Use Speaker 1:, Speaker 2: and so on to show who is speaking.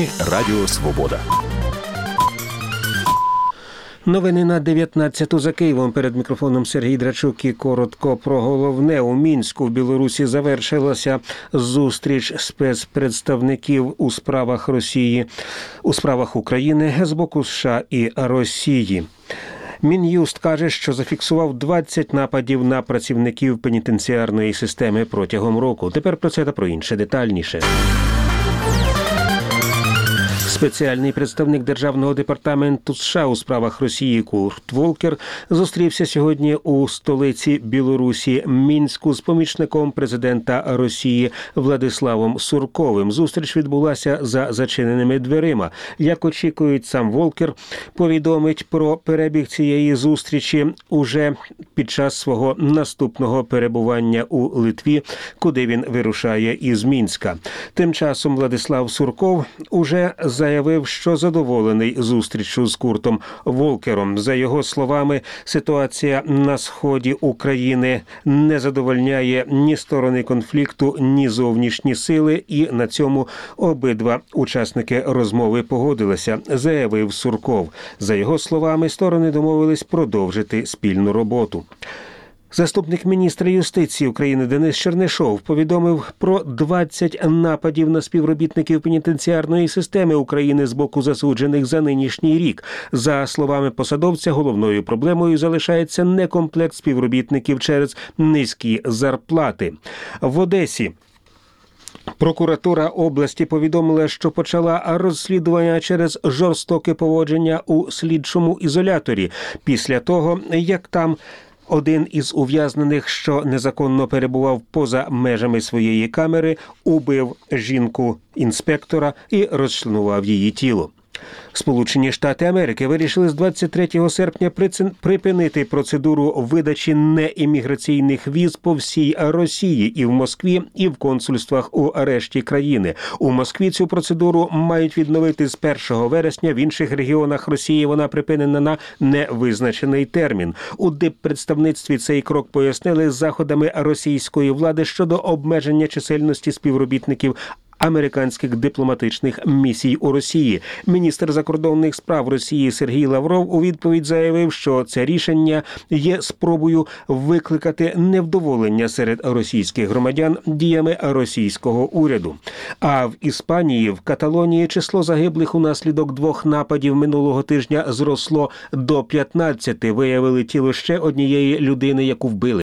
Speaker 1: ефірі Радіо Свобода.
Speaker 2: Новини на 19-ту за Києвом. Перед мікрофоном Сергій Драчук і коротко про головне. У Мінську в Білорусі завершилася зустріч спецпредставників у справах України з боку США і Росії. Мін'юст каже, що зафіксував 20 нападів на працівників пенітенціарної системи протягом року. Тепер про це та про інше детальніше. Спеціальний представник Державного департаменту США у справах Росії Курт Волкер зустрівся сьогодні у столиці Білорусі Мінську з помічником президента Росії Владиславом Сурковим. Зустріч відбулася за зачиненими дверима. Як очікують, сам Волкер повідомить про перебіг цієї зустрічі уже під час свого наступного перебування у Литві, куди він вирушає із Мінська. Тим часом Владислав Сурков уже заявив, що задоволений зустрічю з Куртом Волкером. За його словами, ситуація на сході України не задовольняє ні сторони конфлікту, ні зовнішні сили, і на цьому обидва учасники розмови погодилися, заявив Сурков. За його словами, сторони домовились продовжити спільну роботу. Заступник міністра юстиції України Денис Чернишов повідомив про 20 нападів на співробітників пенітенціарної системи України з боку засуджених за нинішній рік. За словами посадовця, головною проблемою залишається некомплект співробітників через низькі зарплати. В Одесі прокуратура області повідомила, що почала розслідування через жорстоке поводження у слідчому ізоляторі після того, як там один із ув'язнених, що незаконно перебував поза межами своєї камери, убив жінку-інспектора і розчленував її тіло. Сполучені Штати Америки вирішили з 23 серпня припинити процедуру видачі неімміграційних віз по всій Росії і в Москві, і в консульствах у решті країни. У Москві цю процедуру мають відновити з 1 вересня, в інших регіонах Росії вона припинена на невизначений термін. У диппредставництві цей крок пояснили заходами російської влади щодо обмеження чисельності співробітників американських дипломатичних місій у Росії. Міністр закордонних справ Росії Сергій Лавров у відповідь заявив, що це рішення є спробою викликати невдоволення серед російських громадян діями російського уряду. А в Іспанії, в Каталонії, число загиблих унаслідок 2 нападів минулого тижня зросло до 15. Виявили тіло ще однієї людини, яку вбили.